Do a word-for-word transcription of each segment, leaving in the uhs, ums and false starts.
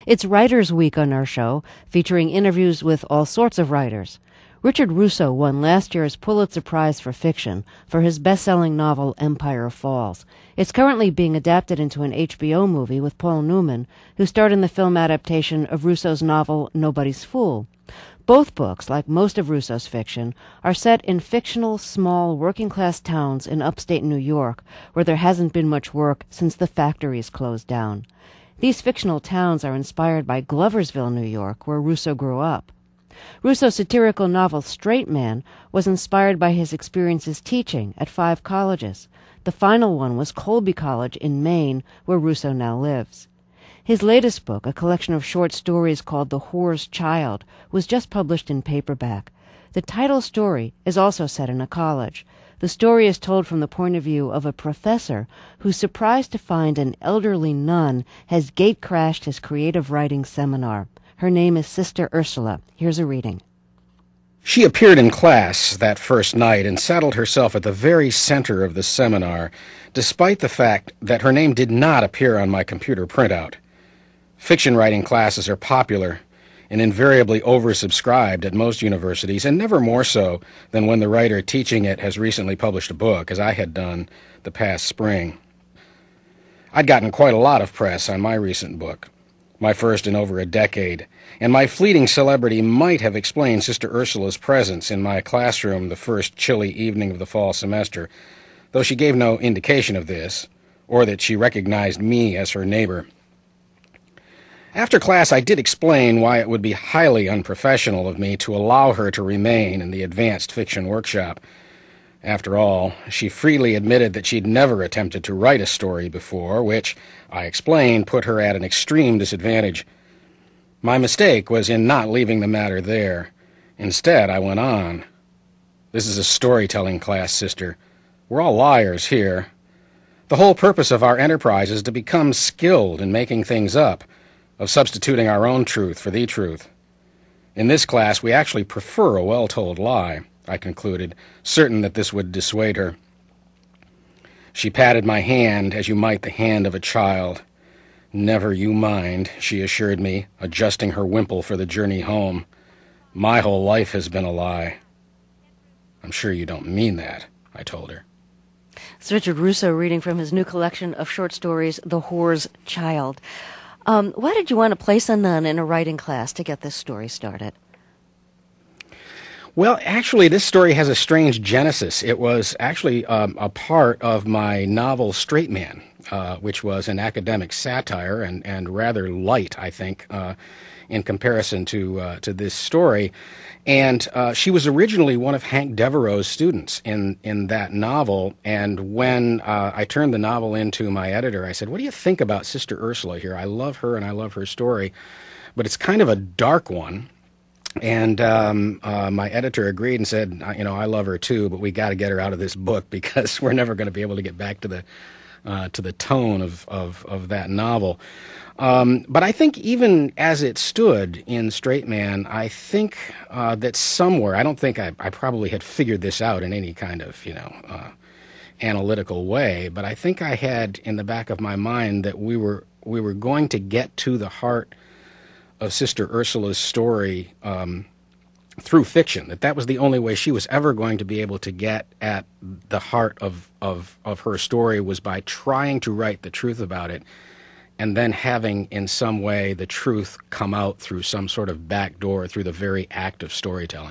It's Writers' Week on our show, featuring interviews with all sorts of writers. Richard Russo won last year's Pulitzer Prize for Fiction for his best-selling novel Empire Falls. It's currently being adapted into an H B O movie with Paul Newman, who starred in the film adaptation of Russo's novel Nobody's Fool. Both books, like most of Russo's fiction, are set in fictional, small, working-class towns in upstate New York, where there hasn't been much work since the factories closed down. These fictional towns are inspired by Gloversville, New York, where Russo grew up. Russo's satirical novel Straight Man was inspired by his experiences teaching at five colleges. The final one was Colby College in Maine, where Russo now lives. His latest book, a collection of short stories called The Whore's Child, was just published in paperback. The title story is also set in a college. The story is told from the point of view of a professor who's surprised to find an elderly nun has gate-crashed his creative writing seminar. Her name is Sister Ursula. Here's a reading. She appeared in class that first night and settled herself at the very center of the seminar, despite the fact that her name did not appear on my computer printout. Fiction writing classes are popular and invariably oversubscribed at most universities, and never more so than when the writer teaching it has recently published a book, as I had done the past spring. I'd gotten quite a lot of press on my recent book, my first in over a decade, and my fleeting celebrity might have explained Sister Ursula's presence in my classroom the first chilly evening of the fall semester, though she gave no indication of this, or that she recognized me as her neighbor. After class, I did explain why it would be highly unprofessional of me to allow her to remain in the advanced fiction workshop. After all, she freely admitted that she'd never attempted to write a story before, which, I explained, put her at an extreme disadvantage. My mistake was in not leaving the matter there. Instead, I went on. This is a storytelling class, sister. We're all liars here. The whole purpose of our enterprise is to become skilled in making things up, of substituting our own truth for the truth. In this class, we actually prefer a well-told lie, I concluded, certain that this would dissuade her. She patted my hand as you might the hand of a child. Never you mind, she assured me, adjusting her wimple for the journey home. My whole life has been a lie. I'm sure you don't mean that, I told her. It's Richard Russo reading from his new collection of short stories, The Whore's Child. Um, why did you want to place a nun in a writing class to get this story started? Well, actually, this story has a strange genesis. It was actually um, a part of my novel Straight Man, uh, which was an academic satire and, and rather light, I think, uh, in comparison to uh, to this story. And uh, she was originally one of Hank Devereaux's students in, in that novel. And when uh, I turned the novel into my editor, I said, what do you think about Sister Ursula here? I love her and I love her story, but it's kind of a dark one. And um, uh, my editor agreed and said, you know, I love her too, but we got to get her out of this book because we're never going to be able to get back to the uh, to the tone of, of, of that novel. Um, but I think even as it stood in Straight Man, I think uh, that somewhere, I don't think I, I probably had figured this out in any kind of, you know, uh, analytical way, but I think I had in the back of my mind that we were we were going to get to the heart of Sister Ursula's story um, through fiction, that that was the only way she was ever going to be able to get at the heart of, of, of her story, was by trying to write the truth about it and then having in some way the truth come out through some sort of back door through the very act of storytelling.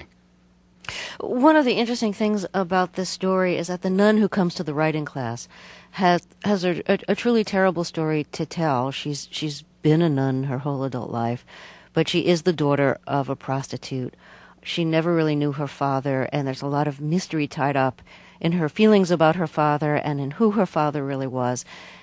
One of the interesting things about this story is that the nun who comes to the writing class has has a, a, a truly terrible story to tell. She's she's been a nun her whole adult life, but she is the daughter of a prostitute. She never really knew her father, and there's a lot of mystery tied up in her feelings about her father and in who her father really was.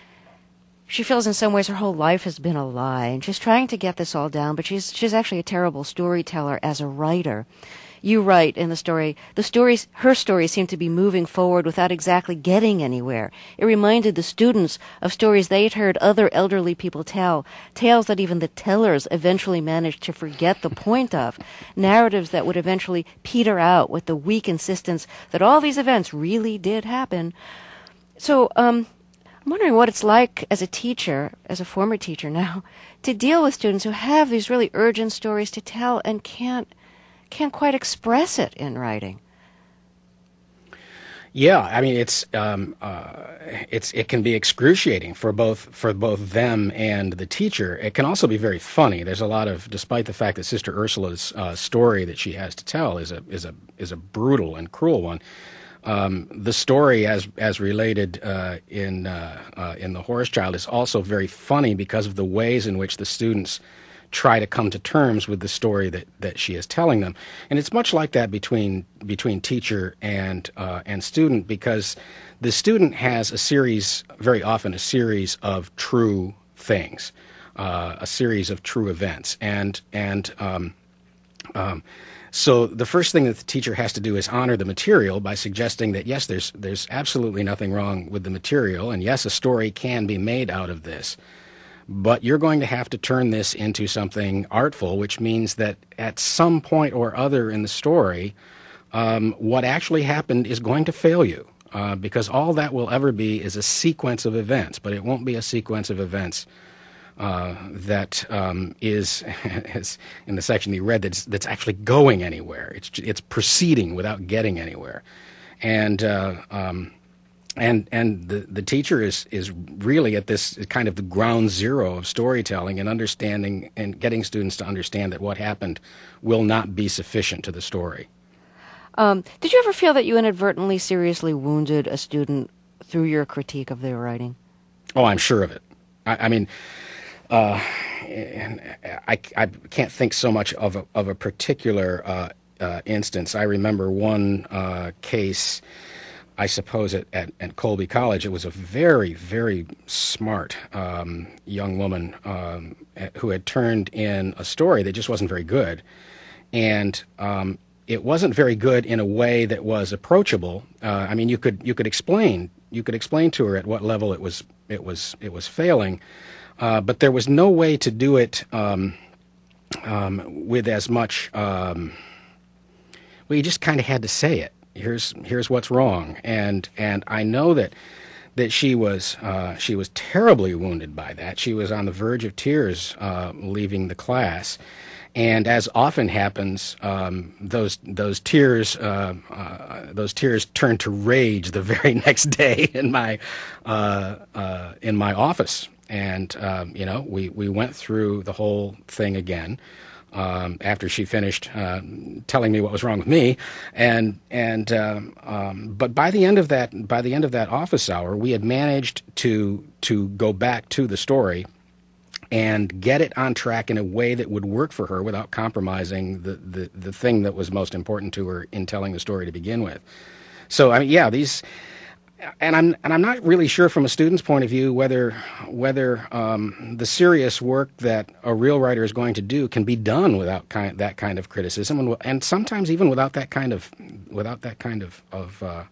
She feels in some ways her whole life has been a lie, and she's trying to get this all down, but she's she's actually a terrible storyteller as a writer. You write in the story, the stories, her stories seem to be moving forward without exactly getting anywhere. It reminded the students of stories they'd heard other elderly people tell, tales that even the tellers eventually managed to forget the point of, narratives that would eventually peter out with the weak insistence that all these events really did happen. So, um, I'm wondering what it's like as a teacher, as a former teacher now, to deal with students who have these really urgent stories to tell and can't can't quite express it in writing. Yeah, I mean it's um, uh, it's it can be excruciating for both for both them and the teacher. It can also be very funny. There's a lot of, despite the fact that Sister Ursula's uh, story that she has to tell is a is a is a brutal and cruel one. Um, the story, as as related uh, in uh, uh, in The Horse Child, is also very funny because of the ways in which the students try to come to terms with the story that, that she is telling them. And it's much like that between between teacher and uh, and student, because the student has a series, very often a series of true things, uh, a series of true events. And and um, um, so the first thing that the teacher has to do is honor the material by suggesting that, yes, there's there's absolutely nothing wrong with the material, and yes, a story can be made out of this. But you're going to have to turn this into something artful, which means that at some point or other in the story, um, what actually happened is going to fail you, uh, because all that will ever be is a sequence of events, but it won't be a sequence of events uh, that um, is, as in the section you read, that's, that's actually going anywhere. It's, it's proceeding without getting anywhere. And uh, um, And and the, the teacher is, is really at this kind of the ground zero of storytelling and understanding and getting students to understand that what happened will not be sufficient to the story. Um, did you ever feel that you inadvertently seriously wounded a student through your critique of their writing? Oh, I'm sure of it. I, I mean, uh, I, I can't think so much of a, of a particular uh, uh, instance. I remember one uh, case, I suppose at, at, at Colby College. It was a very, very smart um, young woman um, who had turned in a story that just wasn't very good. And um, it wasn't very good in a way that was approachable. Uh, I mean, you could you could explain you could explain to her at what level it was it was it was failing, uh, but there was no way to do it um, um, with as much. Um, well, you just kind of had to say it. Here's here's what's wrong, and and I know that that she was uh, she was terribly wounded by that. She was on the verge of tears uh, leaving the class, and as often happens, um, those those tears uh, uh, those tears turned to rage the very next day in my uh, uh, in my office, and um, you know we we went through the whole thing again. Um, after she finished uh, telling me what was wrong with me, and and um, um, but by the end of that by the end of that office hour, we had managed to to go back to the story and get it on track in a way that would work for her without compromising the the, the thing that was most important to her in telling the story to begin with. So I mean, yeah, these. And I'm and I'm not really sure from a student's point of view whether whether um, the serious work that a real writer is going to do can be done without kind that kind of criticism, and and sometimes even without that kind of without that kind of of uh,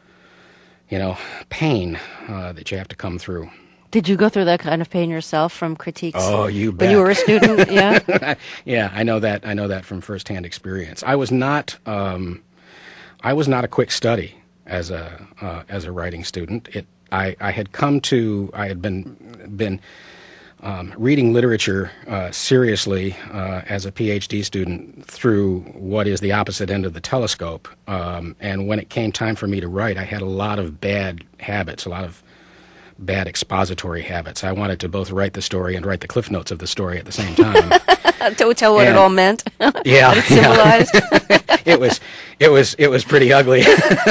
you know pain uh, that you have to come through. Did you go through that kind of pain yourself from critiques? Oh, you bet. When you were a student, yeah. Yeah, I know that. I know that from firsthand experience. I was not um, I was not a quick study. As a uh, as a writing student, it I, I had come to I had been been um, reading literature uh, seriously uh, as a PhD student through what is the opposite end of the telescope, um, and when it came time for me to write, I had a lot of bad habits, a lot of bad expository habits. I wanted to both write the story and write the cliff notes of the story at the same time. To tell what and, it all meant. Yeah, what it symbolized. Yeah. it was, it was, it was pretty ugly.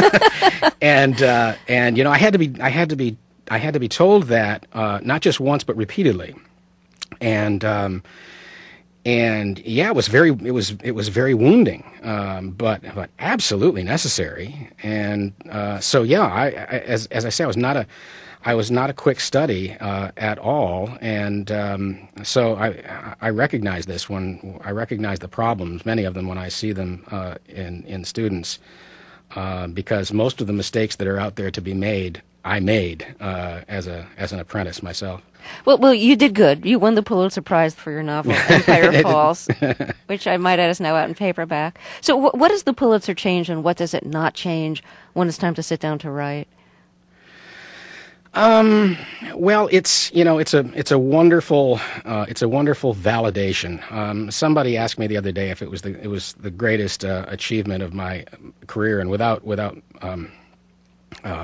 and uh, and you know, I had to be, I had to be, I had to be told that uh, not just once but repeatedly. And um, and yeah, it was very, it was, it was very wounding, um, but but absolutely necessary. And uh, so yeah, I, I as as I say, I was not a I was not a quick study uh, at all, and um, so I I recognize this when I recognize the problems, many of them when I see them uh, in in students, uh, because most of the mistakes that are out there to be made, I made uh, as a as an apprentice myself. Well, well, you did good. You won the Pulitzer Prize for your novel Empire Falls, which I might add is now out in paperback. So, wh- what does the Pulitzer change, and what does it not change when it's time to sit down to write? Um, well, it's you know it's a it's a wonderful uh, it's a wonderful validation. Um, somebody asked me the other day if it was the it was the greatest uh, achievement of my career, and without without um, uh,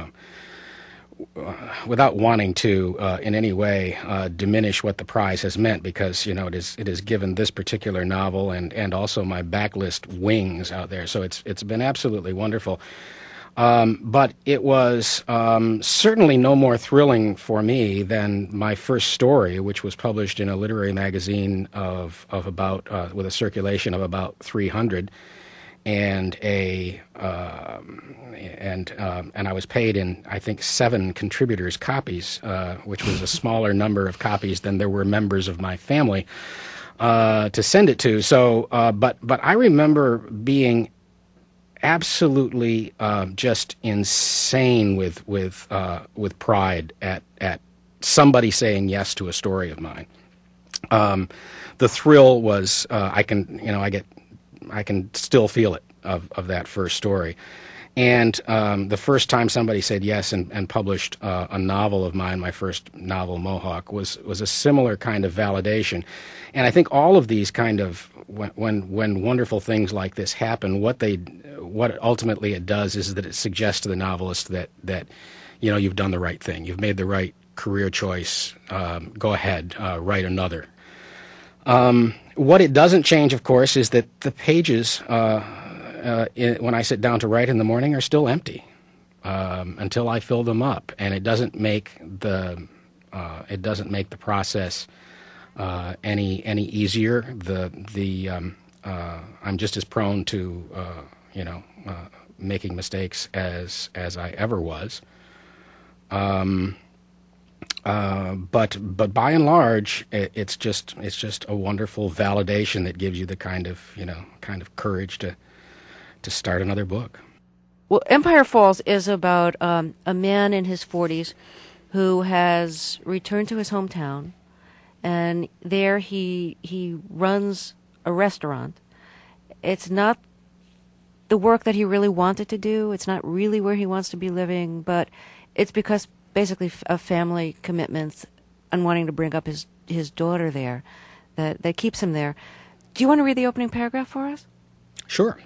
without wanting to uh, in any way uh, diminish what the prize has meant, because you know it is it has given this particular novel and and also my backlist wings out there. So it's it's been absolutely wonderful. Um, but it was um, certainly no more thrilling for me than my first story, which was published in a literary magazine of of about uh, with a circulation of about three hundred, and a um, and um, and I was paid in I think seven contributors' copies, uh, which was a smaller number of copies than there were members of my family uh, to send it to. So, uh, but but I remember being absolutely uh, just insane with with uh, with pride at at somebody saying yes to a story of mine. Um, the thrill was uh, I can you know I get I can still feel it of of that first story, and um, the first time somebody said yes and, and published uh, a novel of mine, my first novel, Mohawk, was was a similar kind of validation. And I think all of these kind of when when, when wonderful things like this happen, what they what ultimately it does is that it suggests to the novelist that that you know you've done the right thing, you've made the right career choice. Um, go ahead, uh, write another. Um, what it doesn't change, of course, is that the pages uh, uh, in, when I sit down to write in the morning are still empty um, until I fill them up, and it doesn't make the uh, it doesn't make the process uh, any any easier. The the um, uh, I'm just as prone to uh, you know, uh, making mistakes as as I ever was. Um, uh, but but by and large, it, it's just it's just a wonderful validation that gives you the kind of you know kind of courage to to start another book. Well, Empire Falls is about um, a man in his forties who has returned to his hometown, and there he he runs a restaurant. It's not the work that he really wanted to do. It's not really where he wants to be living, but it's because basically of family commitments and wanting to bring up his, his daughter there that, that keeps him there. Do you want to read the opening paragraph for us? Sure.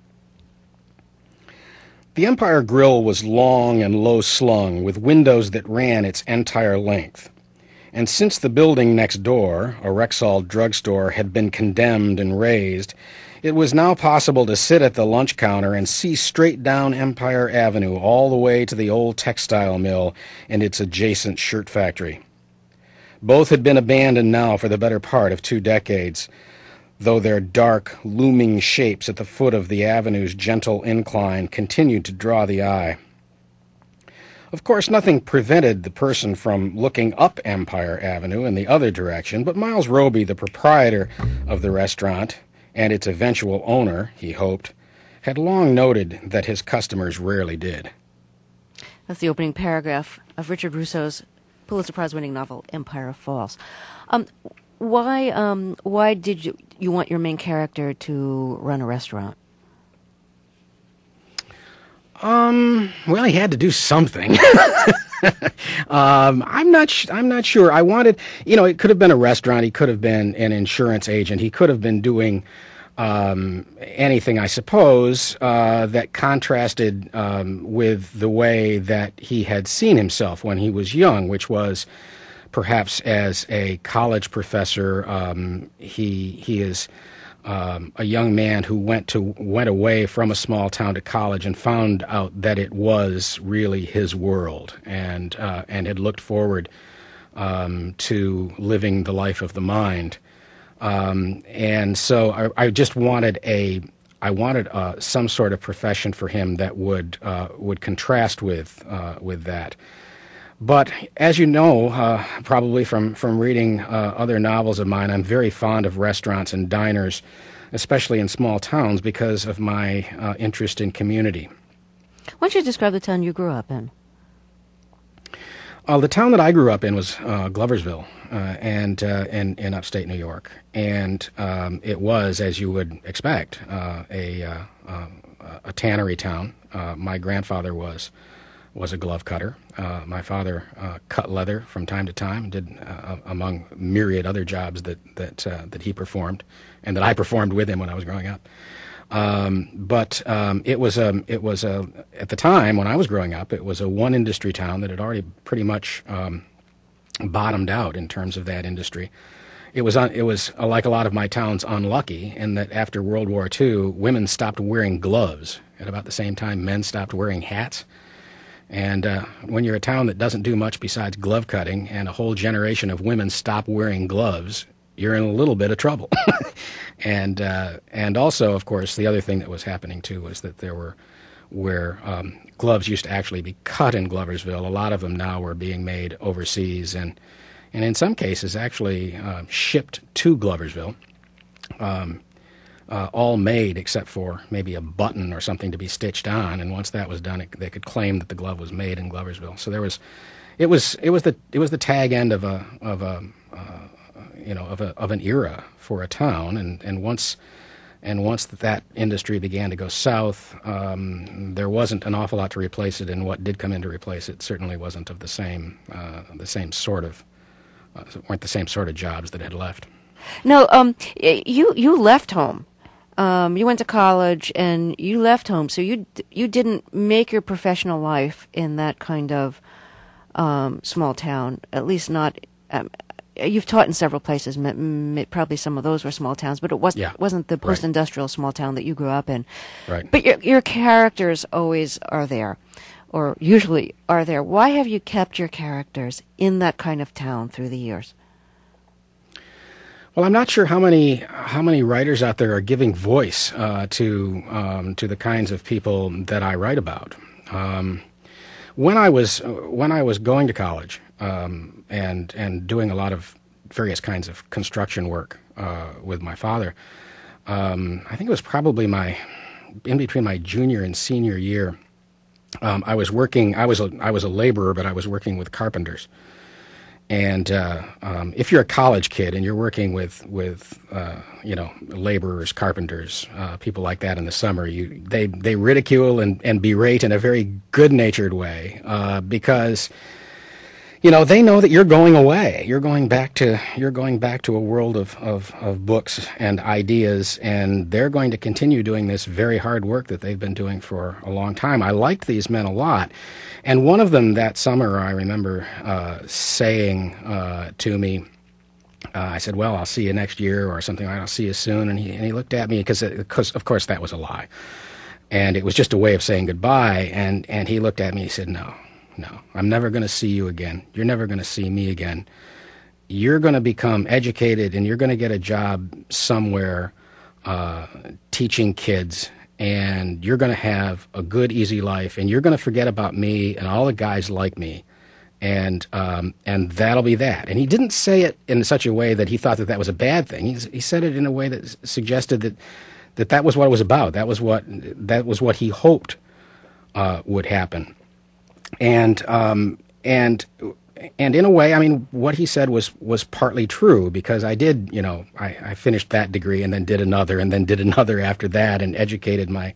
The Empire Grill was long and low-slung, with windows that ran its entire length. And since the building next door, a Rexall drugstore, had been condemned and razed, it was now possible to sit at the lunch counter and see straight down Empire Avenue all the way to the old textile mill and its adjacent shirt factory. Both had been abandoned now for the better part of two decades, though their dark, looming shapes at the foot of the avenue's gentle incline continued to draw the eye. Of course, nothing prevented the person from looking up Empire Avenue in the other direction, but Miles Roby, the proprietor of the restaurant, and its eventual owner, he hoped, had long noted that his customers rarely did. That's the opening paragraph of Richard Russo's Pulitzer Prize-winning novel, Empire Falls. Um, why um, why did you, you want your main character to run a restaurant? Um, well, he had to do something. um, I'm not. Sh- I'm not sure. I wanted, you know, it could have been a restaurant. He could have been an insurance agent. He could have been doing um, anything, I suppose, uh, that contrasted um, with the way that he had seen himself when he was young, which was perhaps as a college professor. Um, he he is. Um, a young man who went to went away from a small town to college and found out that it was really his world, and uh, and had looked forward um, to living the life of the mind. Um, and so I, I just wanted a I wanted uh, some sort of profession for him that would uh, would contrast with uh, with that. But as you know, uh, probably from, from reading uh, other novels of mine, I'm very fond of restaurants and diners, especially in small towns, because of my uh, interest in community. Why don't you describe the town you grew up in? Uh, the town that I grew up in was uh, Gloversville, uh, and uh, in, in upstate New York. And um, it was, as you would expect, uh, a, uh, uh, a tannery town. Uh, my grandfather was was a glove cutter. Uh, my father uh, cut leather from time to time, did uh, among myriad other jobs that that uh, that he performed, and that I performed with him when I was growing up. Um, but um, it was a it was a at the time when I was growing up, it was a one industry town that had already pretty much um, bottomed out in terms of that industry. It was un, it was uh, like a lot of my towns, unlucky in that after World War Two, women stopped wearing gloves at about the same time men stopped wearing hats. And uh, when you're a town that doesn't do much besides glove cutting, and a whole generation of women stop wearing gloves, you're in a little bit of trouble. and uh, and also, of course, the other thing that was happening too was that there were where um, gloves used to actually be cut in Gloversville. A lot of them now were being made overseas, and and in some cases actually uh, shipped to Gloversville. Um, Uh, all made except for maybe a button or something to be stitched on, and once that was done, it, they could claim that the glove was made in Gloversville. So there was, it was it was the it was the tag end of a of a uh, you know of a of an era for a town, and and once and once that, that industry began to go south, um, there wasn't an awful lot to replace it, and what did come in to replace it certainly wasn't of the same uh, the same sort of uh, weren't the same sort of jobs that had left. No, um, you you left home. Um, you went to college and you left home, so you you didn't make your professional life in that kind of um, small town. At least not. Um, you've taught in several places. M- m- probably some of those were small towns, but it wasn't yeah. wasn't the post-industrial right. small town that you grew up in. Right. But your your characters always are there, or usually are there. Why have you kept your characters in that kind of town through the years? Well, I'm not sure how many how many writers out there are giving voice uh, to um, to the kinds of people that I write about. Um, when I was when I was going to college um, and and doing a lot of various kinds of construction work uh, with my father, um, I think it was probably my in between my junior and senior year. Um, I was working. I was a I was a laborer, but I was working with carpenters. And uh, um, if you're a college kid and you're working with with uh, you know laborers, carpenters, uh, people like that in the summer, you they they ridicule and, and berate in a very good-natured way uh, because you know they know that you're going away. You're going back to you're going back to a world of, of, of books and ideas, and they're going to continue doing this very hard work that they've been doing for a long time. I liked these men a lot. And one of them that summer, I remember uh, saying uh, to me, uh, I said, well, I'll see you next year or something. I'll see you soon. And he, and he looked at me because, of course, that was a lie. And it was just a way of saying goodbye. And, and he looked at me and he said, no, no, I'm never going to see you again. You're never going to see me again. You're going to become educated and you're going to get a job somewhere uh, teaching kids, and you're going to have a good, easy life, and you're going to forget about me and all the guys like me, and um, and that'll be that. And he didn't say it in such a way that he thought that that was a bad thing. He, he said it in a way that s- suggested that, that that was what it was about. That was what that was what he hoped uh, would happen. And um, and and in a way, I mean, what he said was was partly true, because I did, you know, I, I finished that degree and then did another and then did another after that, and educated my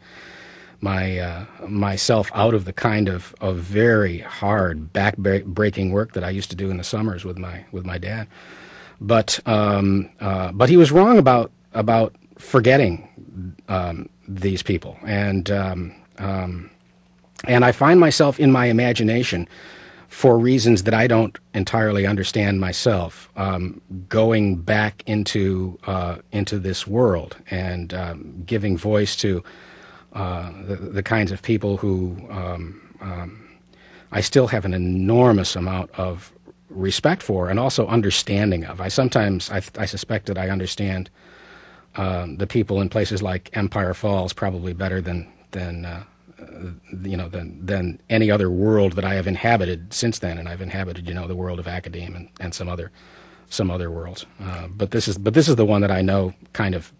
my uh, myself out of the kind of, of very hard back breaking work that I used to do in the summers with my with my dad. But um, uh, but he was wrong about about forgetting um, these people, and um, um, and I find myself in my imagination, for reasons that I don't entirely understand myself, um, going back into uh, into this world and um, giving voice to uh, the, the kinds of people who um, um, I still have an enormous amount of respect for and also understanding of. I sometimes I, I suspect that I understand uh, the people in places like Empire Falls probably better than than. Uh, you know, than than any other world that I have inhabited since then, and I've inhabited, you know, the world of academia and, and some other some other worlds. Uh, but this is but this is the one that I know kind of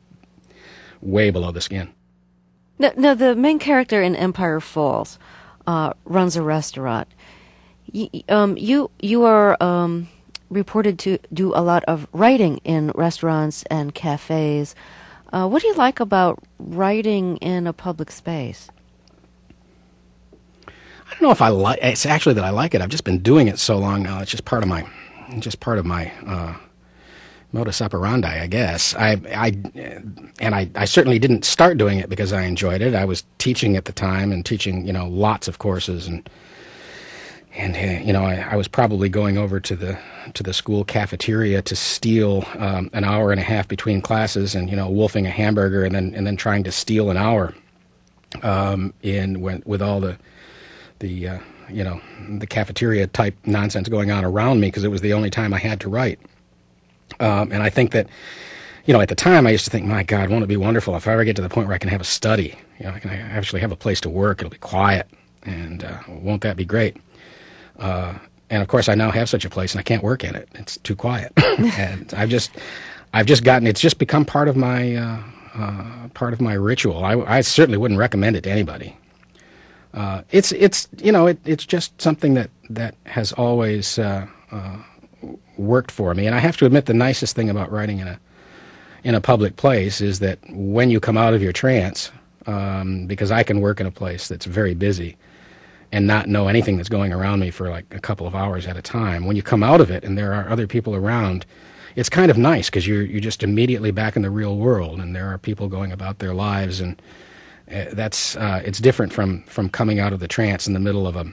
way below the skin. Now, now the main character in Empire Falls uh, runs a restaurant. Y- um, you you are um, reported to do a lot of writing in restaurants and cafes. Uh, what do you like about writing in a public space? don't know if I like. It's actually that I like it. I've just been doing it so long now. It's just part of my, just part of my uh, modus operandi, I guess. I, I, and I, I certainly didn't start doing it because I enjoyed it. I was teaching at the time and teaching, you know, lots of courses, and and uh, you know, I, I was probably going over to the to the school cafeteria to steal um, an hour and a half between classes, and you know, wolfing a hamburger, and then and then trying to steal an hour um, in when, with all the the uh, you know, the cafeteria type nonsense going on around me, because it was the only time I had to write. Um, and I think that, you know, at the time I used to think, my God, won't it be wonderful if I ever get to the point where I can have a study? You know, I can actually have a place to work. It'll be quiet, and uh, won't that be great? Uh, and of course, I now have such a place, and I can't work in it. It's too quiet. And I've just, I've just gotten. It's just become part of my, uh, uh, part of my ritual. I, I certainly wouldn't recommend it to anybody. Uh, it's, it's, you know, it, it's just something that that has always uh, uh, worked for me. And I have to admit, the nicest thing about writing in a in a public place is that when you come out of your trance, um, because I can work in a place that's very busy and not know anything that's going around me for like a couple of hours at a time. When you come out of it and there are other people around, it's kind of nice, because you're you're just immediately back in the real world, and there are people going about their lives, and uh, that's uh, it's different from from coming out of the trance in the middle of a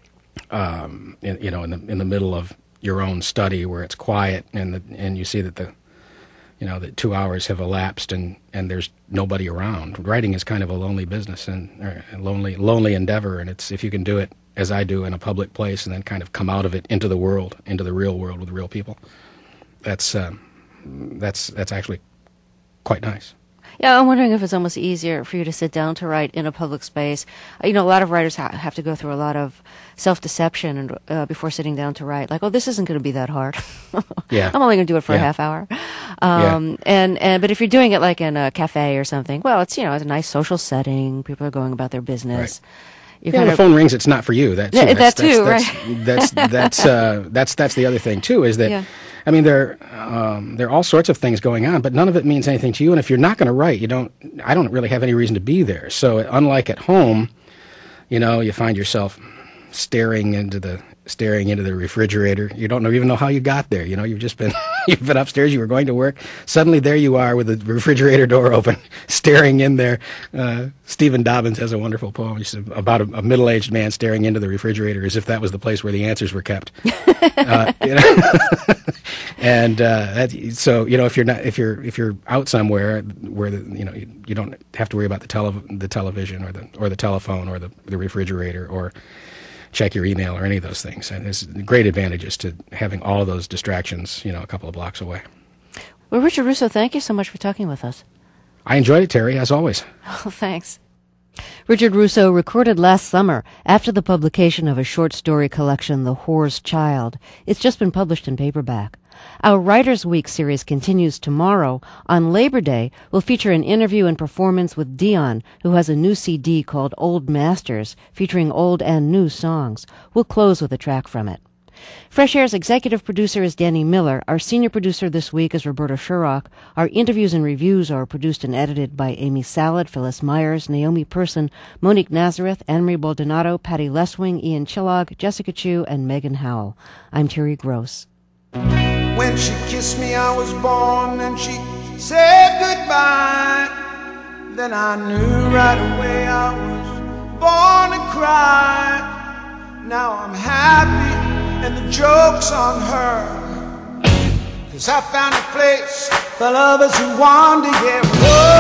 um, in, you know in the in the middle of your own study where it's quiet, and the, and you see that the you know that two hours have elapsed and and there's nobody around. Writing is kind of a lonely business and or a lonely lonely endeavor, and it's if you can do it as I do in a public place and then kind of come out of it into the world, into the real world with real people. That's uh, that's that's actually quite nice. Yeah, I'm wondering if it's almost easier for you to sit down to write in a public space. You know, a lot of writers ha- have to go through a lot of self-deception and, uh, before sitting down to write. Like, oh, this isn't going to be that hard. Yeah. I'm only going to do it for yeah. a half hour. Um, yeah. and, and but if you're doing it like in a cafe or something, well, it's, you know, it's a nice social setting. People are going about their business. Right. You yeah, kind the of, phone rings. It's not for you. That too. Yeah, that's, that too, that's, right? That's that's that's uh, that's that's the other thing too. Is that yeah. I mean, there um, there are all sorts of things going on, but none of it means anything to you. And if you're not going to write, you don't. I don't really have any reason to be there. So unlike at home, you know, you find yourself staring into the staring into the refrigerator. You don't know even know how you got there. You know, you've just been you've been upstairs. You were going to work. Suddenly, there you are with the refrigerator door open, staring in there. Uh, Stephen Dobbins has a wonderful poem about a, a middle-aged man staring into the refrigerator as if that was the place where the answers were kept. uh, you know? And uh, that, so you know, if you're not if you're if you're out somewhere where the, you know you, you don't have to worry about the tele the television or the or the telephone or the the refrigerator or check your email or any of those things. And there's great advantages to having all of those distractions, you know, a couple of blocks away. Well, Richard Russo, thank you so much for talking with us. I enjoyed it, Terry, as always. Oh, thanks. Richard Russo recorded last summer after the publication of a short story collection, The Whore's Child. It's just been published in paperback. Our Writers' Week series continues tomorrow. On Labor Day, we'll feature an interview and performance with Dion, who has a new C D called Old Masters, featuring old and new songs. We'll close with a track from it. Fresh Air's executive producer is Danny Miller. Our senior producer this week is Roberta Sherrock. Our interviews and reviews are produced and edited by Amy Salad, Phyllis Myers, Naomi Person, Monique Nazareth, Anne-Marie Baldonado, Patty Leswing, Ian Chillog, Jessica Chu, and Megan Howell. I'm Terry Gross. When she kissed me, I was born, and she said goodbye. Then I knew right away I was born to cry. Now I'm happy, and the joke's on her, 'cause I found a place for lovers who wander, yeah. Whoa.